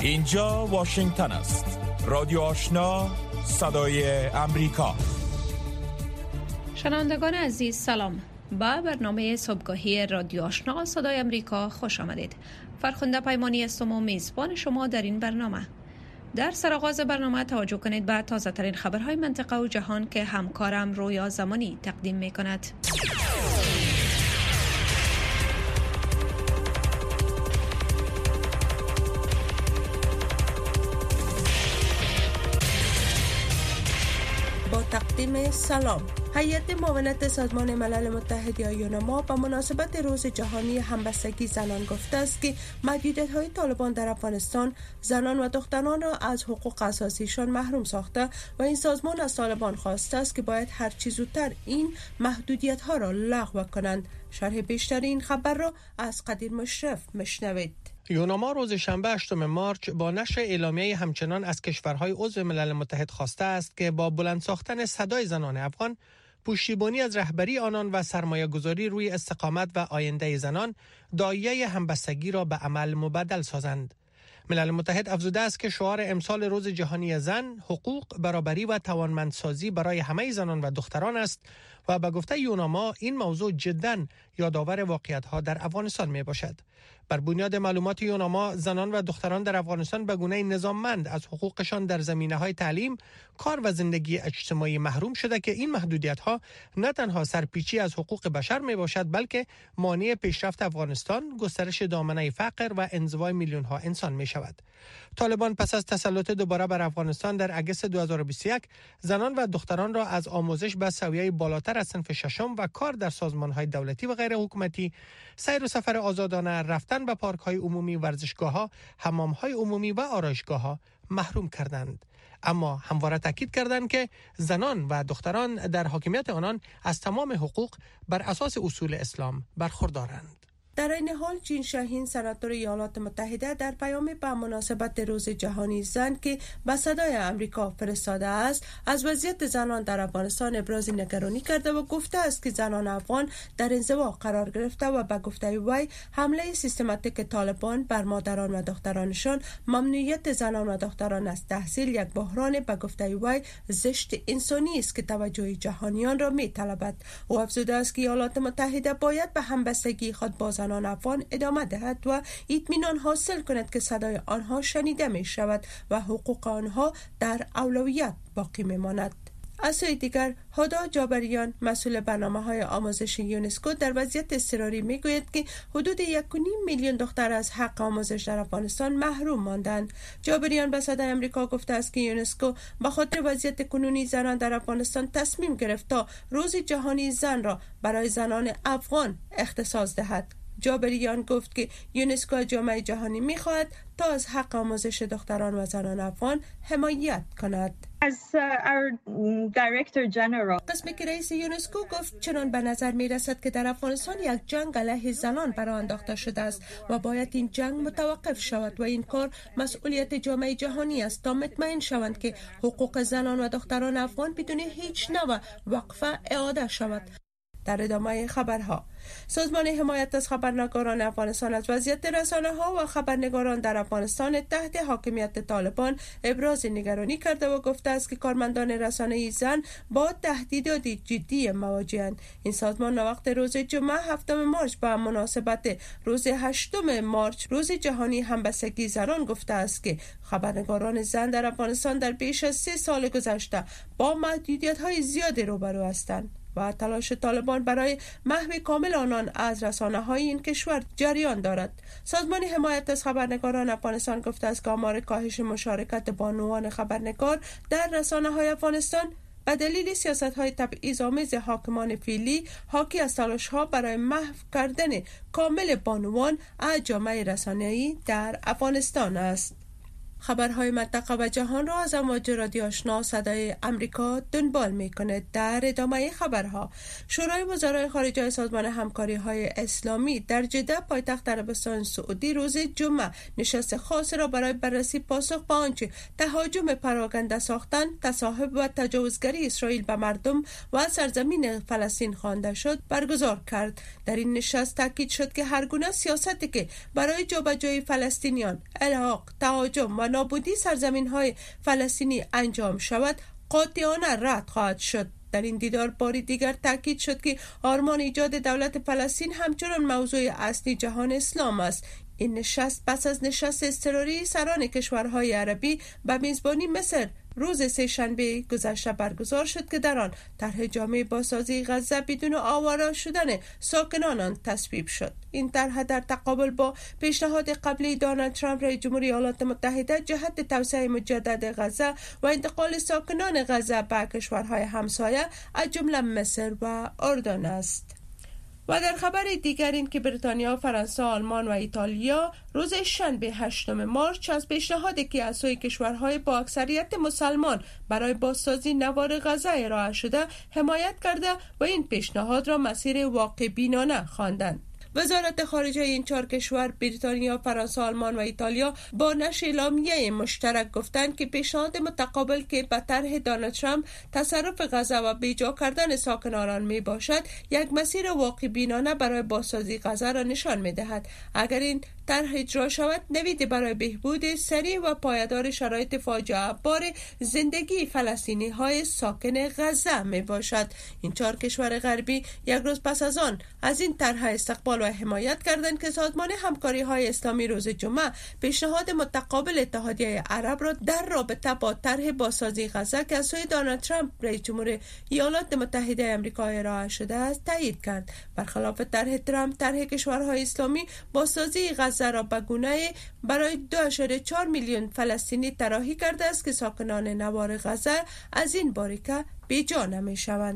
اینجا واشنگتن است. رادیو آشنا، صدای امریکا. شنوندگان عزیز سلام. با برنامه صبحگاهی رادیو آشنا صدای امریکا خوش آمدید. فرخنده پیمانی هستم و میزبان شما در این برنامه. در سرآغاز برنامه توجه کنید به تازه ترین خبرهای منطقه و جهان که همکارم رویا زمانی تقدیم می کند. با تقدیم سلام. هیئت معاونت سازمان ملل متحد یا یونما به مناسبت روز جهانی همبستگی زنان گفته است که محدودیت‌های طالبان در افغانستان زنان و دختران را از حقوق اساسیشان محروم ساخته و این سازمان از طالبان خواسته است که باید هر چه زودتر این محدودیت‌ها را لغو کنند. شرح بیشتر این خبر را از قدیر مشرف میشنوید. یونما روز شنبه 8 مارس با نشر اعلامیه همچنان از کشورهای عضو ملل متحد خواسته است که با بلند ساختن صدای زنان افغان، پشتیبانی از رهبری آنان و سرمایه گذاری روی استقامت و آینده زنان، داعیه همبستگی را به عمل مبدل سازند. ملل متحد افزوده است که شعار امسال روز جهانی زن، حقوق، برابری و توانمندسازی برای همه زنان و دختران است و به گفته یونما این موضوع جداً یادآور واقعیت‌ها در افغانستان می باشد. بر بنیاد معلومات یونما، زنان و دختران در افغانستان به گونه نظاممند از حقوقشان در زمینه‌های تعلیم، کار و زندگی اجتماعی محروم شده که این محدودیت‌ها نه تنها سرپیچی از حقوق بشر می باشد بلکه مانع پیشرفت افغانستان، گسترش دامنه فقر و انزوای میلیون‌ها انسان می شود. طالبان پس از تسلط دوباره بر افغانستان در اگست 2021 زنان و دختران را از آموزش به سویه بالاتر از صنف ششم و کار در سازمان‌های دولتی و غیر حکومتی، سیر و سفر آزادانه، رفتن به پارک‌های عمومی، ورزشگاه‌ها، حمام‌های عمومی و آرایشگاه‌ها محروم کردند. اما همواره تاکید کردند که زنان و دختران در حاکمیت آنان از تمام حقوق بر اساس اصول اسلام برخوردارند. در این حال جین شاهین سناتور ایالات متحده در پیامی به مناسبت روز جهانی زن که به صدای امریکا فرستاده است از وضعیت زنان در افغانستان ابراز نگرانی کرده و گفته است که زنان افغان در انزوا قرار گرفته و به گفته وی حمله سیستماتیک طالبان بر مادران و دخترانشان، ممنوعیت زنان و دختران از تحصیل یک بحران به گفته وی زشت انسانی است که توجه جهانیان را می‌طلبد. او افزوده است که ایالات متحده باید به همبستگی خود با زنان افغان ادامه دهد و اطمینان حاصل کند که صدای آنها شنیده می شود و حقوق آنها در اولویت باقی می ماند. از سوی دیگر، هدی جابریان مسئول برنامه‌های آموزش یونسکو در وضعیت اضطراری میگوید که حدود 1.5 میلیون دختر از حق آموزش در افغانستان محروم ماندند. جابریان به صدای امریکا گفته است که یونسکو به خاطر وضعیت کنونی زنان در افغانستان تصمیم گرفت تا روز جهانی زن را برای زنان افغان اختصاص دهد. جابریان گفت که یونسکو از جامعه جهانی می‌خواهد تا از حق آموزش دختران و زنان افغان حمایت کند. قسمی که رئیس یونسکو گفت چنان به نظر می رسد که در افغانستان یک جنگ علیه زنان برآ انداخته شده است و باید این جنگ متوقف شود و این کار مسئولیت جامعه جهانی است تا مطمئن شوند که حقوق زنان و دختران افغان بدون هیچ نوع وقفه اعاده شود. در ادامه خبرها، سازمان حمایت از خبرنگاران افغانستان از وضعیت رسانه‌ها و خبرنگاران در افغانستان تحت حاکمیت طالبان ابراز نگرانی کرده و گفته است که کارمندان رسانه‌ای زن با تهدیدات جدی مواجه‌اند. این سازمان وقت روز جمعه 7 مارس به مناسبت روز 8 مارس روز جهانی همبستگی زنان گفته است که خبرنگاران زن در افغانستان در بیش از 3 سال گذشته با محدودیت‌های زیادی روبرو هستند و تلاش طالبان برای محو کامل آنان از رسانه‌های این کشور جریان دارد. سازمان حمایت از خبرنگاران افغانستان گفته است که آمار کاهش مشارکت بانوان خبرنگار در رسانه‌های افغانستان به دلیل سیاست‌های تبعیض‌آمیز حاکمان فعلی حاکی از تلاش‌ها برای محو کردن کامل بانوان از جامعه رسانه‌ای در افغانستان است. خبرهای منطقه و جهان را از امواج رادیو آشنا صدای امریکا دنبال می‌کند. در ادامه خبرها، شورای وزرای خارجه سازمان همکاری‌های اسلامی در جده پایتخت عربستان سعودی روز جمعه نشست خاص را برای بررسی پاسخ به آنچه تهاجم پراکنده ساختن، تصاحب و تجاوزگری اسرائیل به مردم و سرزمین فلسطین خوانده شد برگزار کرد. در این نشست تاکید شد که هر گونه سیاستی که برای جابجایی فلسطینیان، الحاق، تهاجم و نابودی سرزمین‌های فلسطینی انجام شود قاطعانه رد خواهد شد. در این دیدار باری دیگر تاکید شد که آرمان ایجاد دولت فلسطین همچنان موضوع اصلی جهان اسلام است. این نشست پس از نشست اضطراری سران کشورهای عربی به میزبانی مصر روز سه‌شنبه گذشته برگزار شد که در آن طرح جامع بازسازی غزه بدون آواره شدن ساکنان آن تصویب شد. این طرح در تقابل با پیشنهاد قبلی دونالد ترامپ رئیس جمهوری ایالات متحده جهت توسعه مجدد غزه و انتقال ساکنان غزه به کشورهای همسایه از جمله مصر و اردن است. و در خبر دیگر این که بریتانیا، فرانسه، آلمان و ایتالیا روز شنبه 8 مارس از پیشنهادی که از سوی کشورهای با اکثریت مسلمان برای بازسازی نوار غزه ارائه شده حمایت کرده و این پیشنهاد را مسیر واقع بینانه خواندند. وزارت خارجه این 4 کشور بریتانیا، فرانسه، آلمان و ایتالیا با نشر اعلامیه مشترک گفتند که پیشنهاد متقابل که به طرح دونالد ترامپ تصرف غزه و بیجا کردن ساکنان آن می باشد یک مسیر واقع بینانه برای بازسازی غزه را نشان می دهد. اگر این طرح اجرا شود نویدی برای بهبود سریع و پایدار شرایط فاجعه بار زندگی فلسطینی های ساکن غزه می باشد. این 4 کشور غربی یک روز پس از آن از این طرح استقبال و حمایت کردند که سازمان همکاری های اسلامی روز جمعه پیشنهاد متقابل اتحادیه عرب را در رابطه با طرح بازسازی غزه که از سوی دونالد ترامپ رئیس جمهور ایالات متحده آمریکا ارائه شده است تایید کرد. برخلاف طرح ترامپ، طرح کشورهای اسلامی بازسازی غزه را به گونه‌ای برای 2.4 میلیون فلسطینی طراحی کرده است که ساکنان نوار غزه از این باریکه بی‌جا نمی‌شوند.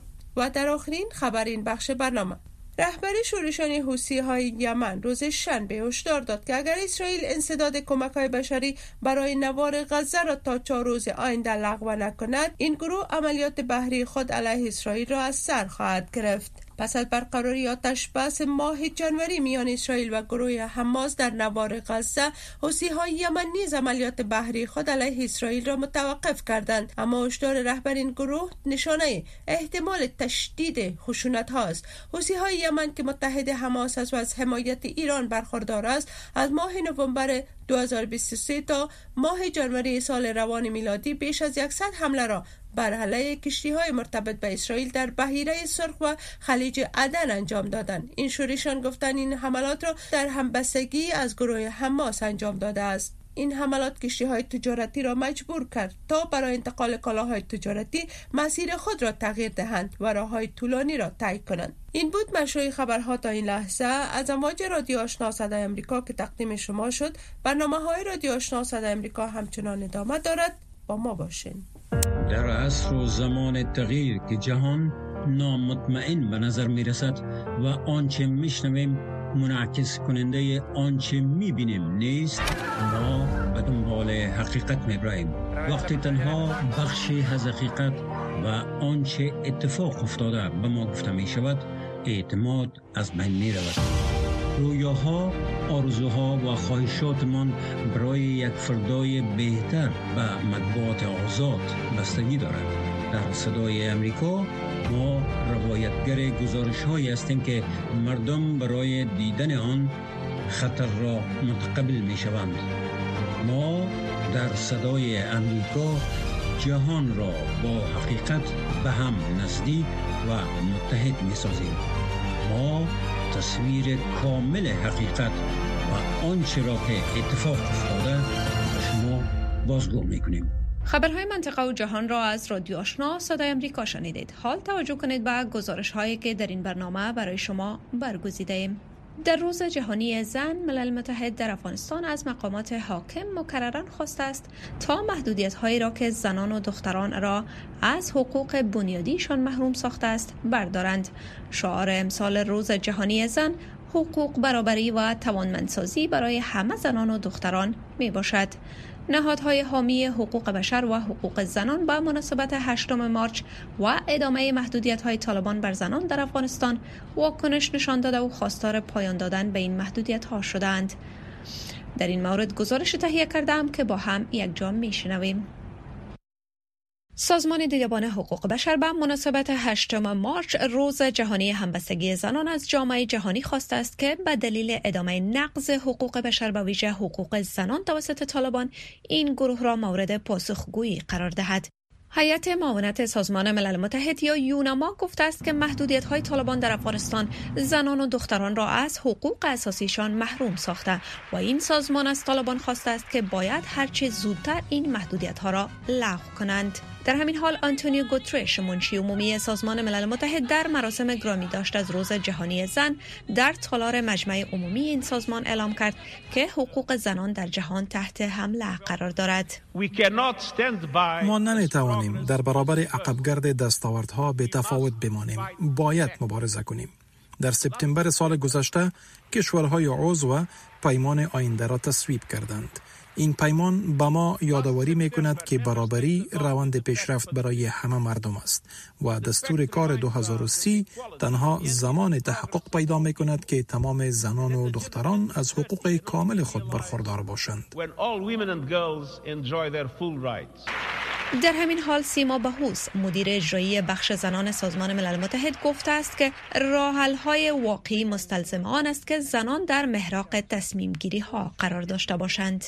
و در آخرین خبر این بخش برنامه، رهبری شورشان حوثی‌های یمن روز شنبه هشدار داد که اگر اسرائیل انسداد کمک‌های بشری برای نوار غزه را تا 4 روز آینده لغو نکند، این گروه عملیات بحری خود علیه اسرائیل را از سر خواهد گرفت. پس از برقراری آتش بس ماه جنوری میان اسرائیل و گروه حماس در نوار غزه، حوثی‌های یمن نیز عملیات بحری خود علیه اسرائیل را متوقف کردند، اما هشدار رهبر این گروه نشانه احتمال تشدید خشونت هاست. حوثی‌های یمن که متحد حماس است و از حمایت ایران برخوردار است، از ماه نوامبر 2023 تا ماه جنوری سال روان میلادی بیش از 100 حمله را بر علیه کشتی‌های مرتبط به اسرائیل در بحیره سرخ و خلیج عدن انجام دادند. این شورشان گفتند این حملات را در همبستگی از گروه حماس انجام داده است. این حملات کشتی‌های تجارتی را مجبور کرد تا برای انتقال کالاهای تجارتی مسیر خود را تغییر دهند و راه‌های طولانی را طی کنند. این بود مشروع خبرها تا این لحظه از امواج رادیو آشنا صدای امریکا که تقدیم شما شد. برنامه‌های رادیو آشنا صدای امریکا همچنان ادامه دارد. با ما باشین. در عصر و زمان تغییر که جهان نامطمئن به نظر می رسد و آنچه می شنویم منعکس کننده آنچه می بینیم نیست، ما به دنبال حقیقت می براییم. وقتی تنها بخشی از حقیقت و آنچه اتفاق افتاده به ما گفته می شود، اعتماد از بین می رود. رویاها، آرزوها و خواهشاتمان برای یک فردای بهتر به مطبوعات آزاد بستگی دارد. در صدای امریکا ما روایتگر گزارش‌هایی هستیم که مردم برای دیدن آن خطر را متقبل می‌شوند. ما در صدای امریکا جهان را با حقیقت به هم نزدیک و متحد می‌سازیم. ما تصویر کامل حقیقت و آنچه را که اتفاق افتاده به شما بازگو می‌کنیم. خبرهای منطقه و جهان را از رادیو آشنا صدای امریکا شنیدید. حال توجه کنید به گزارش‌هایی که در این برنامه برای شما برگزیده‌ایم. در روز جهانی زن، ملل متحد در افغانستان از مقامات حاکم مکرراً خواسته است تا محدودیت‌هایی را که زنان و دختران را از حقوق بنیادیشان محروم ساخته است بردارند. شعار امسال روز جهانی زن حقوق، برابری و توانمندسازی برای همه زنان و دختران می باشد. نهادهای حامی حقوق بشر و حقوق زنان به مناسبت 8 مارچ و ادامه محدودیت‌های طالبان بر زنان در افغانستان واکنش نشان داده و خواستار پایان دادن به این محدودیت‌ها شدند. در این مورد گزارش تهیه کردم که با هم یک جا میشنویم. سازمان دیدبان حقوق بشر به مناسبت 8 مارچ روز جهانی همبستگی زنان از جامعه جهانی خواسته است که به دلیل ادامه نقض حقوق بشر به ویژه حقوق زنان توسط طالبان این گروه را مورد پاسخگویی قرار دهد. هیئت معاونت سازمان ملل متحد یا یونما گفته است که محدودیت‌های طالبان در افغانستان زنان و دختران را از حقوق اساسیشان محروم ساخته و این سازمان از طالبان خواسته است که باید هرچه زودتر این محدودیت‌ها را لغو کنند. در همین حال آنتونیو گوترش منشی عمومی سازمان ملل متحد در مراسم گرامی داشت از روز جهانی زن در تالار مجمع عمومی این سازمان اعلام کرد که حقوق زنان در جهان تحت حمله قرار دارد. ما نمیتوانیم در برابر عقبگرد دستاوردها به تفاوت بمانیم. باید مبارزه کنیم. در سپتامبر سال گذشته کشورهای عضو پیمان آینده را تصویب کردند. این پیمان به ما یادآوری می‌کند که برابری روند پیشرفت برای همه مردم است و دستور کار 2030 تنها زمان تحقق پیدا می‌کند که تمام زنان و دختران از حقوق کامل خود برخوردار باشند. در همین حال سیما بهوس مدیر اجرایی بخش زنان سازمان ملل متحد گفته است که راه‌حل‌های واقعی مستلزم آن است که زنان در محراق تصمیم گیری ها قرار داشته باشند.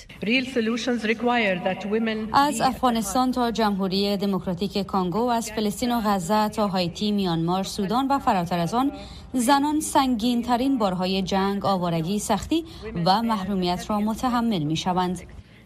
از افغانستان تا جمهوری دموکراتیک کانگو، از فلسطین و غزه تا هایتی، میانمار، سودان و فراتر از آن، زنان سنگین ترین بارهای جنگ، آوارگی، سختی و محرومیت را متحمل می شوند.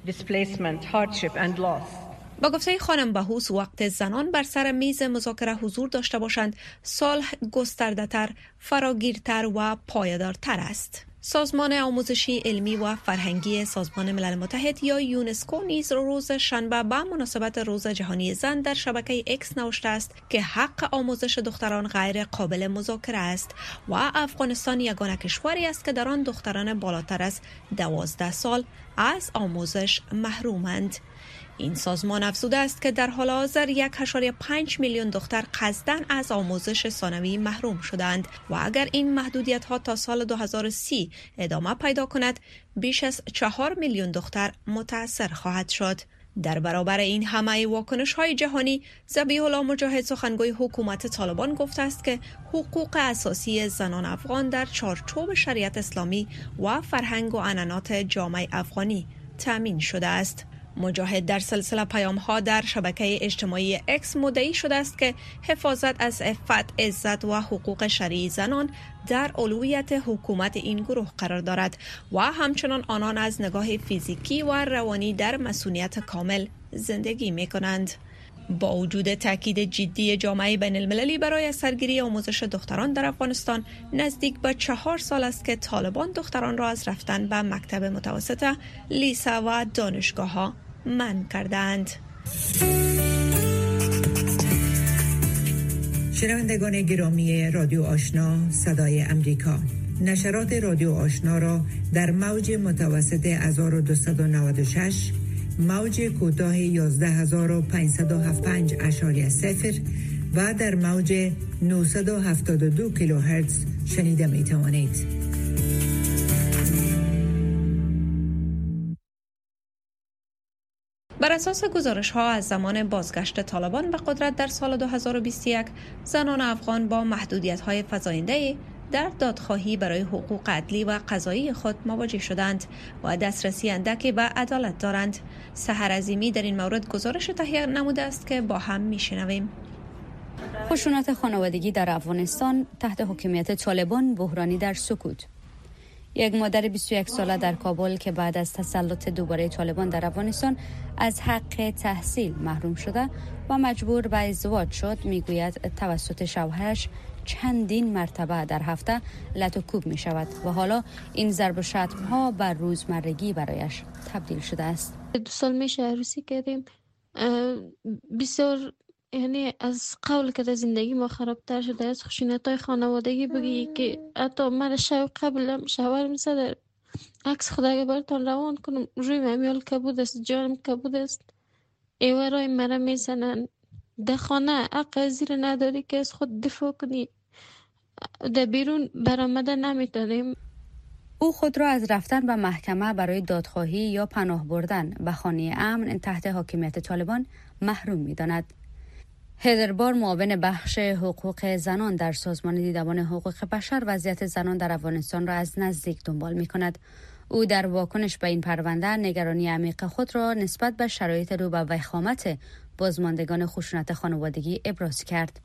با گفته خانم بهوس وقت زنان بر سر میز مذاکره حضور داشته باشند صلح گسترده‌تر، فراگیرتر و پایدارتر است. سازمان آموزشی علمی و فرهنگی سازمان ملل متحد یا یونسکو نیز روز شنبه به مناسبت روز جهانی زن در شبکه اکس نوشته است که حق آموزش دختران غیر قابل مذاکره است و افغانستان یگانه کشوری است که در آن دختران بالاتر از 12 سال از آموزش محرومند. این سازمان افزوده است که در حال حاضر 1.5 میلیون دختر قصداً از آموزش ثانوی محروم شدند و اگر این محدودیت‌ها تا سال 2030 ادامه پیدا کند بیش از 4 میلیون دختر متأثر خواهد شد. در برابر این همه واکنش‌های جهانی، ذبیح الله مجاهد سخنگوی حکومت طالبان گفته است که حقوق اساسی زنان افغان در چارچوب شریعت اسلامی و فرهنگ و عنعنات جامعه افغانی تامین شده است. مجاهد در سلسله پیام‌ها در شبکه اجتماعی اکس مدعی شده است که حفاظت از عفت، عزت و حقوق شرعی زنان در اولویت حکومت این گروه قرار دارد و همچنان آنان از نگاه فیزیکی و روانی در مسئولیت کامل زندگی می‌کنند. با وجود تاکید جدی جامعه بین المللی برای سرگیری آموزش دختران در افغانستان، نزدیک به 4 سال است که طالبان دختران را از رفتن به مکتب متوسطه، لیسه و دانشگاه‌ها منع کردند. شنوندگان گرامی رادیو آشنا صدای امریکا، نشرات رادیو آشنا را در موج متوسط 1296 موج کوتاه 11575.0 و در موج 972 کیلوهرتز شنیده می توانید. بر اساس گزارش‌ها از زمان بازگشت طالبان به قدرت در سال 2021، زنان افغان با محدودیت‌های فزاینده در دادخواهی برای حقوق عدلی و قضایی خود مواجه شدند و دسترسی اندکی به عدالت دارند. سحر عظیمی در این مورد گزارش تهیه نموده است که با هم میشنویم. خشونت خانوادگی در افغانستان تحت حکومت طالبان بحرانی در سکوت. یک مادر 21 ساله در کابل که بعد از تسلط دوباره طالبان در افغانستان از حق تحصیل محروم شده و مجبور به ازدواج شد، میگوید توسط شوهرش چندین مرتبه در هفته لط و کوب می شود و حالا این ضرب و شتم ها بر روزمرگی برایش تبدیل شده است. 2 سال میشه عروسی کردیم، بسیار یعنی از قول که زندگی ما خرابتر شده، از خشونت‌های خانوادگی بگی که حتی من قبلم شوهرم زده عکس خدا برتان روان کنم، روی امیال کبود است، جانم کبود است. ایورای مرا میزنن. در خانه حق زیر نداری که از خود دفاع کنی. در بیرون برآمده نمیتونیم. او خود را از رفتن به محکمه برای دادخواهی یا پناه بردن به خانه امن تحت حاکمیت طالبان محروم می‌داند. هدر بار، معاون بخش حقوق زنان در سازمان دیدبان حقوق بشر، وضعیت زنان در افغانستان را از نزدیک دنبال می‌کند. او در واکنش به این پرونده نگرانی عمیق خود را نسبت به شرایط رو به وخامت بازماندگان خشونت خانوادگی ابراز کرد.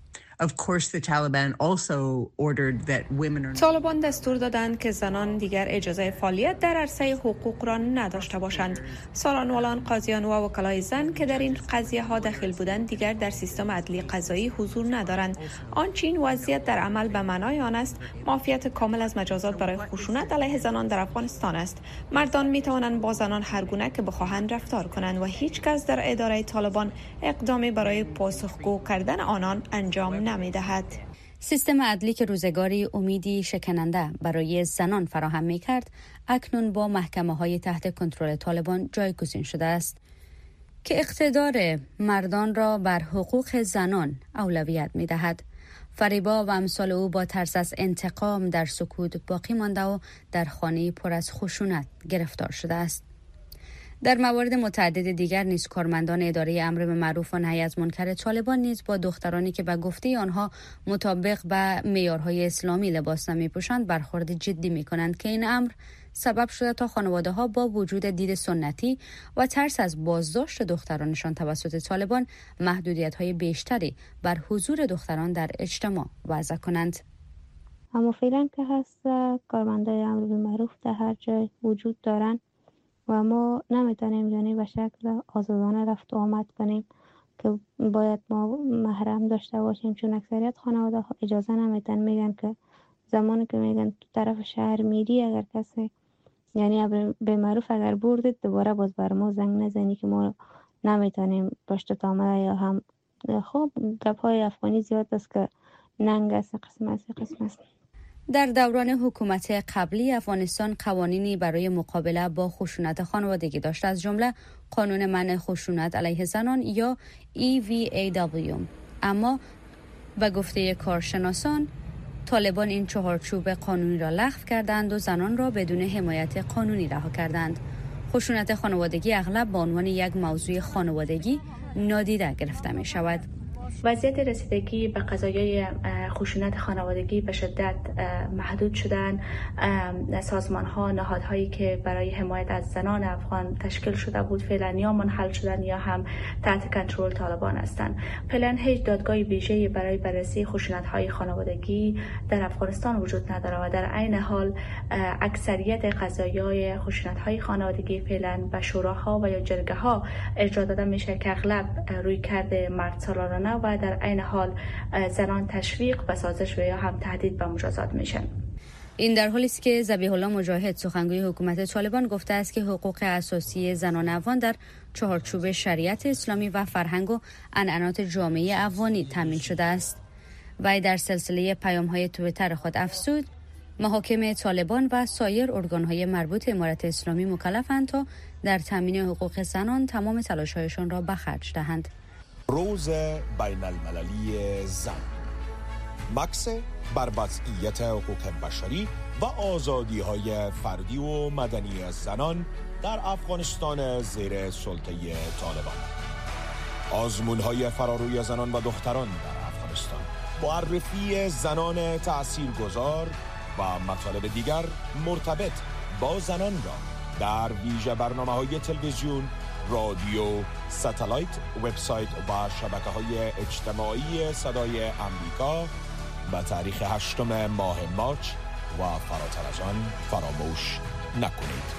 طالبان دستور دادند که زنان دیگر اجازه فعالیت در عرصه حقوق را نداشته باشند. سالانوالان، قاضیان و وکلای زن که در این قضیه ها دخیل بودند دیگر در سیستم عدلی قضایی حضور ندارند. آنچه این وضعیت در عمل به معنای آن است معافیت کامل از مجازات برای خشونت علیه زنان در افغانستان است. مردان می توانند با زنان هر گونه که بخواهند رفتار کنند و هیچ کس در اداره طالبان اقدامی برای پاسخگو کردن آنان انجام نمی‌دهد. سیستم عدلی که روزگاری امیدی شکننده برای زنان فراهم می‌کرد، اکنون با محکمه‌های تحت کنترل طالبان جایگزین شده است که اقتدار مردان را بر حقوق زنان اولویت می‌دهد. فریبا و امثال او با ترس از انتقام در سکوت باقی مانده و در خانه‌ای پر از خشونت گرفتار شده است. در موارد متعدد دیگر نیز کارمندان اداره امر به معروف و نهی از منکر طالبان نیز با دخترانی که به گفته آنها مطابق به معیارهای اسلامی لباس نمی‌پوشند برخورد جدی می‌کنند که این امر سبب شده تا خانواده‌ها با وجود دید سنتی و ترس از بازداشت دخترانشان توسط طالبان محدودیت‌های بیشتری بر حضور دختران در اجتماع وضع کنند. اما فعلا که هست کارمندان امر به معروف در هر جای وجود دارند و ما نمیتونیم یعنی به شکل آزادانه رفت و آمد کنیم که باید ما محرم داشته باشیم، چون اکثریت خانواده ها اجازه نمیتن. میگن که زمانی که میگن تو طرف شهر میری اگر کسی یعنی به معروف اگر بردید دوباره باز بر ما زنگ نزنی که ما نمیتونیم پشت آمده یا هم خب گپ‌های افغانی زیاد است که ننگ است قسم است. در دوران حکومت قبلی افغانستان قوانینی برای مقابله با خشونت خانوادگی داشت، از جمله قانون منع خشونت علیه زنان یا EVAW. اما به گفته کارشناسان طالبان این چهارچوب قانونی را لغو کردند و زنان را بدون حمایت قانونی رها کردند. خشونت خانوادگی اغلب به عنوان یک موضوع خانوادگی نادیده گرفته می شود. وضعیت رسیدگی به قضایای خشونت خانوادگی به شدت محدود شدن. سازمان‌ها، نهادهایی که برای حمایت از زنان افغان تشکیل شده بود فعلا یا منحل شدن یا هم تحت کنترل طالبان هستند. فعلا هیچ دادگاه ویژه‌ای برای بررسی خشونت‌های خانوادگی در افغانستان وجود ندارد و در عین حال اکثریت قضایای خشونت‌های خانوادگی فعلا به شوراها و یا جرگه‌ها اجرا داده میشه که اغلب رویکرد مردسالارانه و در عین حال زنان تشویق به سازش و یا هم تهدید به مجازات میشن. این در حالی است که ذبیح الله مجاهد سخنگوی حکومت طالبان گفته است که حقوق اساسی زنان افغان در چهارچوب شریعت اسلامی و فرهنگ و عنعنات جامعه افغانی تامین شده است. وی در سلسله پیام‌های توییتر خود افزود: محاکم طالبان و سایر ارگان‌های مربوط امارت اسلامی مکلفند تا در تامین حقوق زنان تمام تلاش‌هایشان را به خرج دهند. روز بین المللی زن، مکس بر وضعیت حقوق بشری و آزادی‌های فردی و مدنی زنان در افغانستان زیر سلطه طالبان، آزمون‌های فراروی زنان و دختران در افغانستان، معرفی زنان تاثیرگذار و مطالب دیگر مرتبط با زنان را در ویژه برنامه‌های تلویزیون، رادیو، ساتلایت، وبسایت و شبکه‌های اجتماعی صدای آمریکا به تاریخ 8 ماه مارس و فراتر از آن فراموش نکنید.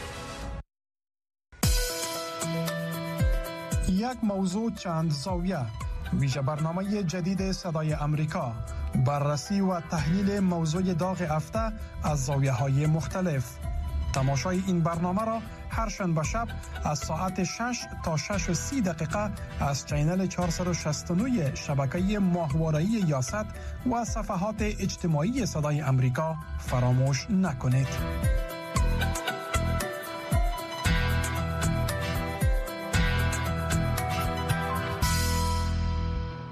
یک موضوع چند زاویه، ویژه برنامه جدید صدای آمریکا، بررسی و تحلیل موضوع داغ هفته از زاویه‌های مختلف. تماشای این برنامه را هر شنبه شب از ساعت 6 تا 6:30 دقیقه از چینل 469 شبکه ماهواره‌ای یاست و صفحات اجتماعی صدای آمریکا فراموش نکنید.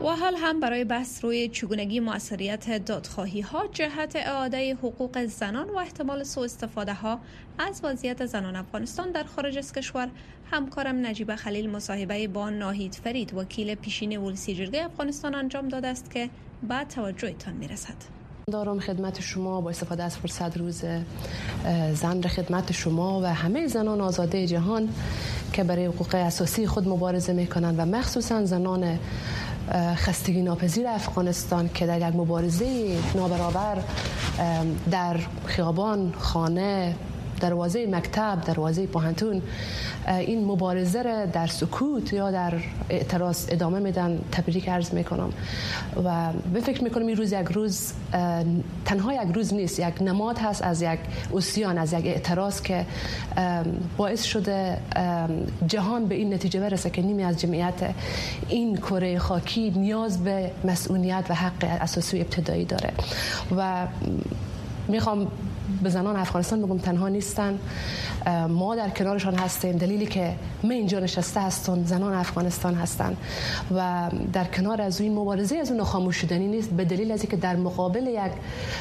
و حال هم برای بحث روی چگونگی مؤثریت دادخواهی ها جهت اعاده حقوق زنان و احتمال سوء استفاده ها از وضعیت زنان افغانستان در خارج از کشور، همکارم نجیبه خلیل مصاحبه با ناهید فرید وکیل پیشین ولسی جرگه افغانستان انجام داده است که بعد توجهتان میرسد. دارم خدمت شما با استفاده از فرصت روز زن خدمت شما و همه زنان آزاده جهان که برای حقوق اساسی خود مبارزه میکنند و مخصوصا زنان خستگی ناپذیر افغانستان که در یک مبارزه نابرابر در خیابان، خانه، دروازه مکتب، دروازه پوهنتون این مبارزه را در سکوت یا در اعتراض ادامه میدن. تبریک عرض میکنم و به فکر میکنم این روز یک روز تنها یک روز نیست، یک نماد هست از یک اوسیان، از یک اعتراض که باعث شده جهان به این نتیجه برسه که نیمی از جمعیت این کره خاکی نیاز به مسئولیت و حق اساسی ابتدایی داره و میخوام به زنان افغانستان بگم تنها نیستن، ما در کنارشان هستیم. دلیلی که من اینجا نشسته هستم زنان افغانستان هستن و در کنار از این مبارزه از اون خاموش شدنی نیست، به دلیل از اینکه در مقابل یک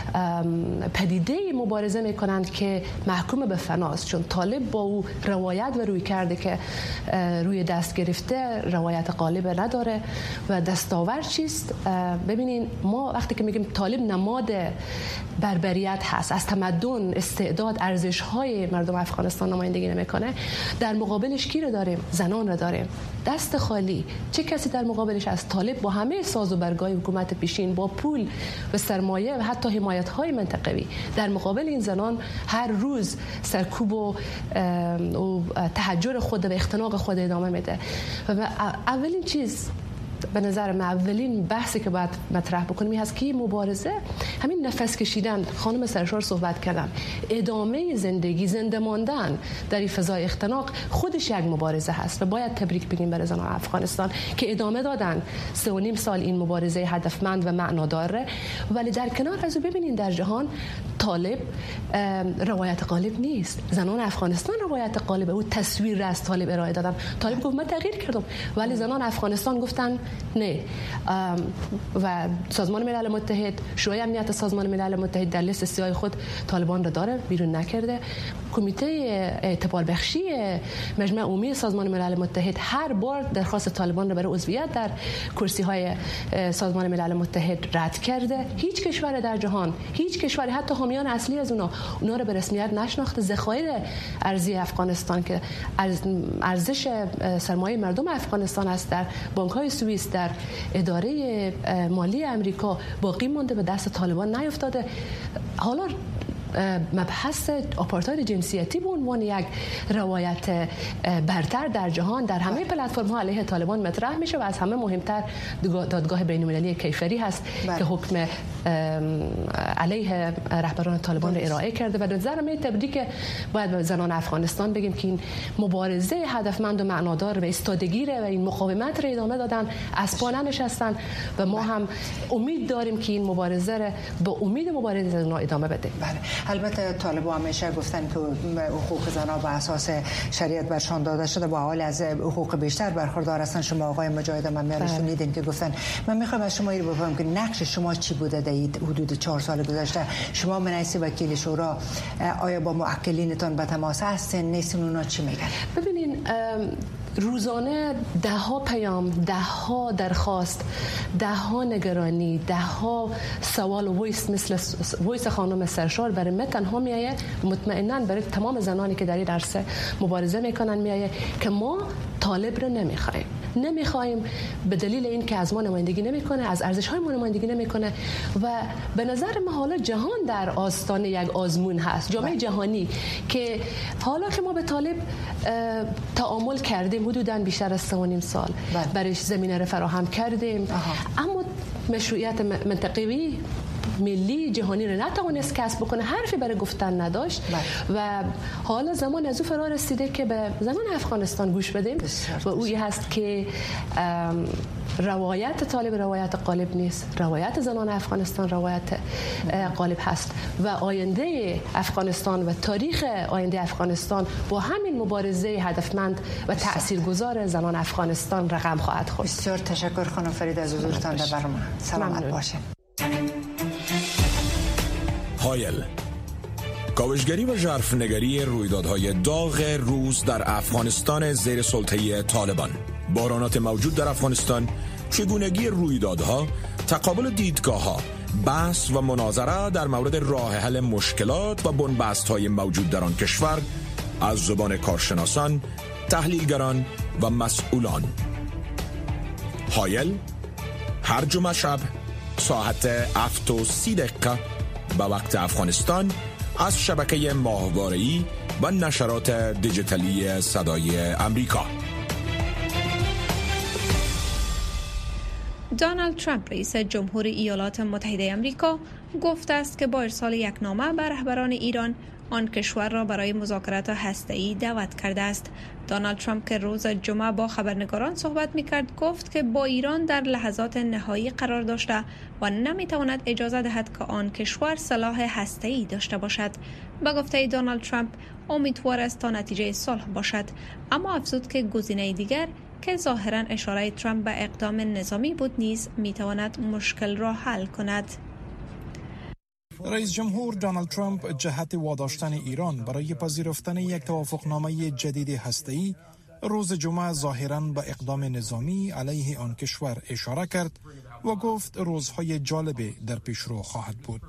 پدیده مبارزه میکنند که محکوم به فناست، چون طالب با او روایت و روی کرده که روی دست گرفته روایت غالب نداره و دستاورد چیست. ببینین ما وقتی که میگیم طالب نماد بربریت هست، از تمدن، استعداد، ارزش‌های مردم افغانستان نمایندگی نمیکنه، در مقابلش کی رو داریم؟ زنان رو داریم. دست خالی. چه کسی در مقابلش از طالب با همه ساز و برگای حکومت پیشین، با پول و سرمایه و حتی حمایت‌های منطقوی در مقابل این زنان هر روز سرکوب و تحجر خود و اختناق خود ادامه میده. و اولین چیز به نظر من، اولین بحثی که باید مطرح بکنیم این هست که مبارزه همین نفس کشیدن. خانم سرشار صحبت کردن، ادامه زندگی، زنده ماندن در این فضای اختناق خودش یک مبارزه هست و باید تبریک بگیم برای زنان افغانستان که ادامه دادن 3.5 سال این مبارزه هدفمند و معناداره. ولی در کنار از او ببینین در جهان طالب روایت غالب نیست. زنان افغانستان روایت غالب، او تصویر را از طالب ارائه دادن. طالب گفت من تغییر کردم، ولی زنان افغانستان گفتن نه. و سازمان ملل متحد، شورای امنیت سازمان ملل متحد در لیست سیاه خود طالبان را داره، بیرون نکرده. کمیته اعتبار بخشی مجمع عمومی سازمان ملل متحد هر بار درخواست طالبان را برای عضویت در کرسی های سازمان ملل متحد رد کرده. هیچ کشور در جهان، هیچ کشوری، حتی حامیان اصلی از اونا را به رسمیت نشناخته. ذخایر ارزی افغانستان که ارزش سرمایه مردم افغانستان است در بانک های سوئیس، در اداره مالی امریکا باقی مونده، به دست طالبان نیفتاده. حالا مبحث آپارتاید جنسیتی به عنوان یک روایت برتر در جهان در همه پلتفرم ها علیه طالبان مطرح میشه و از همه مهمتر دادگاه بین المللی کیفری هست که حکم علیه رهبران طالبان را ارائه کرده. و نظر من تبریک باید به زنان افغانستان بگیم که این مبارزه هدفمند و معنادار و ایستادگی و این مقاومت را ادامه دادن، از پا ننشستن و ما هم امید داریم که این مبارزه را به امید مبارزه زنان ادامه بده. البته طالبان همیشه گفتن که حقوق زنان بر اساس شریعت برشان داده شده و حال از حقوق بیشتر برخوردار هستن. شما آقای مجاهد ممیان شنیدین که گفتن. من میخوام از شما اینو بفهمم که نقش شما چی بوده در حدود 4 سال گذشته؟ شما منعکس وکیل شورا، آیا با موکلینتان به تماس هستین؟ نیستین؟ اونا چی میگن؟ ببینین روزانه ده ها پیام، ده ها درخواست، ده ها نگرانی، ده ها سوال و وایس مثل وایس خانم سرشار برای من تنها میایه، مطمئناً برای تمام زنانی که در این عرصه مبارزه میکنن میایه که ما طالب رو نمیخوایم به دلیل این که از ما نمایندگی نمیکنه، از ارزش‌های ما نمایندگی نمیکنه. و به نظر من حالا جهان در آستانه یک آزمون هست، جامعه جهانی، که حالا که ما به طالب تعامل کردیم حدوداً بیشتر از 3.5 سال برای زمینه رو فراهم کردیم، اما مشروعیت منطقوی ملی جهانی رو نتوانست کسب بکنه، حرفی برای گفتن نداشت و حالا زمان از او فرا رسیده که به زمان افغانستان گوش بدیم و اویی هست که روایت طالب روایت غالب نیست، روایت زنان افغانستان روایت غالب هست و آینده افغانستان و تاریخ آینده افغانستان با همین مبارزه هدفمند و تاثیرگذار زنان افغانستان رقم خواهد خورد. بسیار تشکر خانم فرید از حضورتان در برنامه. سلامت باشید. هایل، کاوشگری و ژرفنگری رویدادهای داغ روز در افغانستان زیر سلطه طالبان، بحرانات موجود در افغانستان، چگونگی رویدادها، تقابل دیدگاه‌ها، بحث و مناظره در مورد راه حل مشکلات و بنبست‌های موجود در آن کشور از زبان کارشناسان، تحلیلگران و مسئولان. هایل هر جمعه شب ساعت 7:30 به وقت افغانستان از شبکه ماهواره‌ای و نشرات دیجیتالی صدای امریکا. دونالد ترامپ رئیس جمهور ایالات متحده آمریکا گفته است که با ارسال یک نامه به رهبران ایران آن کشور را برای مذاکرات هسته‌ای دعوت کرده است. دونالد ترامپ که روز جمعه با خبرنگاران صحبت می‌کرد گفت که با ایران در لحظات نهایی قرار داشته و نمی‌تواند اجازه دهد که آن کشور سلاح هسته‌ای داشته باشد. با گفته دونالد ترامپ امیدوار است تا نتیجه صلح باشد، اما افزود که گزینه دیگر که ظاهراً اشاره ترامپ به اقدام نظامی بود نیز می‌تواند مشکل را حل کند. رئیس جمهور دونالد ترامپ جهت واداشتن ایران برای پذیرفتن یک توافقنامه جدید هسته‌ای روز جمعه ظاهراً به اقدام نظامی علیه آن کشور اشاره کرد و گفت روزهای جالبی در پیشرو خواهد بود.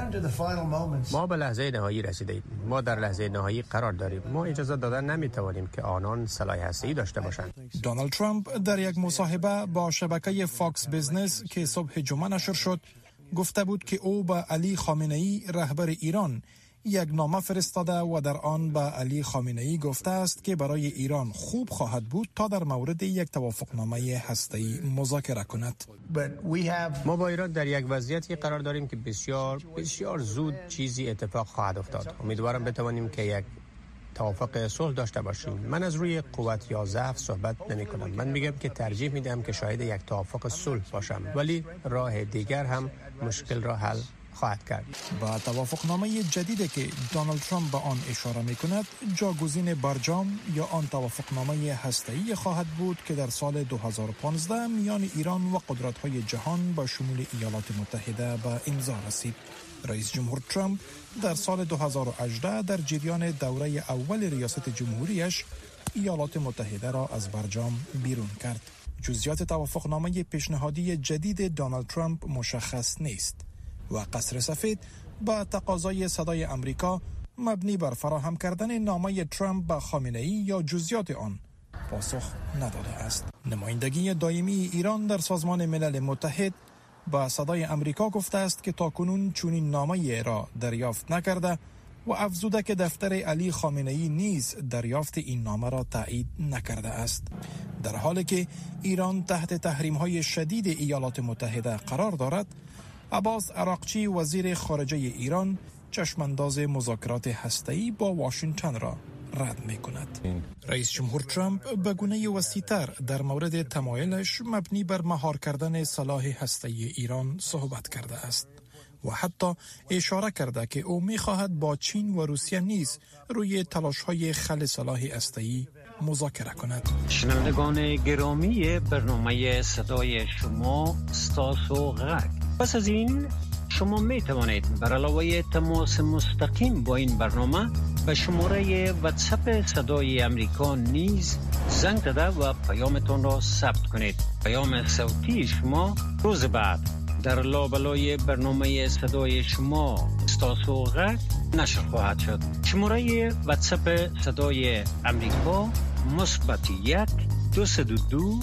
ما به لحظه نهایی رسیدیم. ما در لحظه نهایی قرار داریم. ما اجازه دادن نمیتوانیم که آنان سلاح هسته‌ای داشته باشند. دونالد ترامپ در یک مصاحبه با شبکه فاکس بیزنس که صبح جمعه نشر شد گفته بود که او به علی خامنه‌ای رهبر ایران یک نامه فرستاده و در آن به علی خامنه‌ای گفته است که برای ایران خوب خواهد بود تا در مورد یک توافقنامه هسته‌ای مذاکره کند. ما با ایران در یک وضعیتی قرار داریم که بسیار زود چیزی اتفاق خواهد افتاد. امیدوارم بتوانیم که یک توافق صلح داشته باشیم. من از روی قوت یا ضعف صحبت نمی کنم. من میگم که ترجیح میدم که شاهد یک توافق صلح باشم، ولی راه دیگر هم مشکل را حل خواهد کرد. با توافقنامه جدیدی که دونالد ترامپ به آن اشاره میکند جاگزین برجام یا آن توافقنامه هسته‌ای خواهد بود که در سال 2015 میان ایران و قدرت‌های جهان با شمول ایالات متحده به امضا رسید. رئیس جمهور ترامپ در سال 2018 در جریان دوره اول ریاست جمهوریش ایالات متحده را از برجام بیرون کرد. جزئیات توافقنامه پیشنهادی جدید دونالد ترامپ مشخص نیست و قصر سفید با تقاضای صدای امریکا مبنی بر فراهم کردن نامه ترامپ به خامنه‌ای یا جزئیات آن پاسخ نداده است. نمایندگی دائمی ایران در سازمان ملل متحد با صدای امریکا گفته است که تاکنون چنین نامه‌ای را دریافت نکرده و افزوده که دفتر علی خامنه‌ای نیز دریافت این نامه را تایید نکرده است. در حالی که ایران تحت تحریم‌های شدید ایالات متحده قرار دارد، عباس عراقچی وزیر خارجه ایران چشمانداز مذاکرات هسته‌ای با واشنگتن را رد می‌کند. رئیس جمهور ترامپ به گونه وسیع‌تر در مورد تمایلش مبنی بر مهار کردن سلاح هسته‌ای ایران صحبت کرده است و حتی اشاره کرده که او می‌خواهد با چین و روسیه نیز روی تلاش‌های خلع سلاح هسته‌ای مذاکره کند. شنوندگان گرامی برنامه صدای شما استاسو غک. پس از این شما می توانید بر علاوه تماس مستقیم با این برنامه به شماره واتساپ صدای امریکا نیز زنگ زده و پیامتان را ثبت کنید. پیام صوتی شما روز بعد در لابلای برنامه صدای شما استاسو غک نشر خواهد شد. شماره واتساپ صدای امریکا +1 202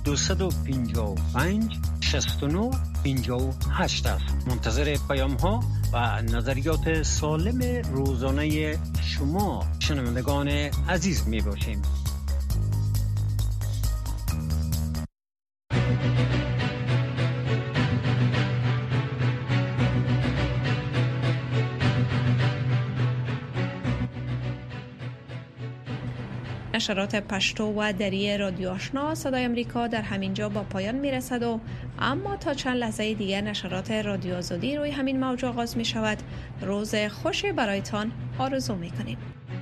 255 69 58 است. منتظر پیام ها و نظریات سالم روزانه شما شنوندگان عزیز می باشیم. نشرات پشتو و دری رادیو آشنا صدای امریکا در همین جا با پایان میرسد و اما تا چند لحظه دیگر نشرات رادیو آزادی روی همین موج آغاز می شود. روز خوشی برایتان آرزو می کنیم.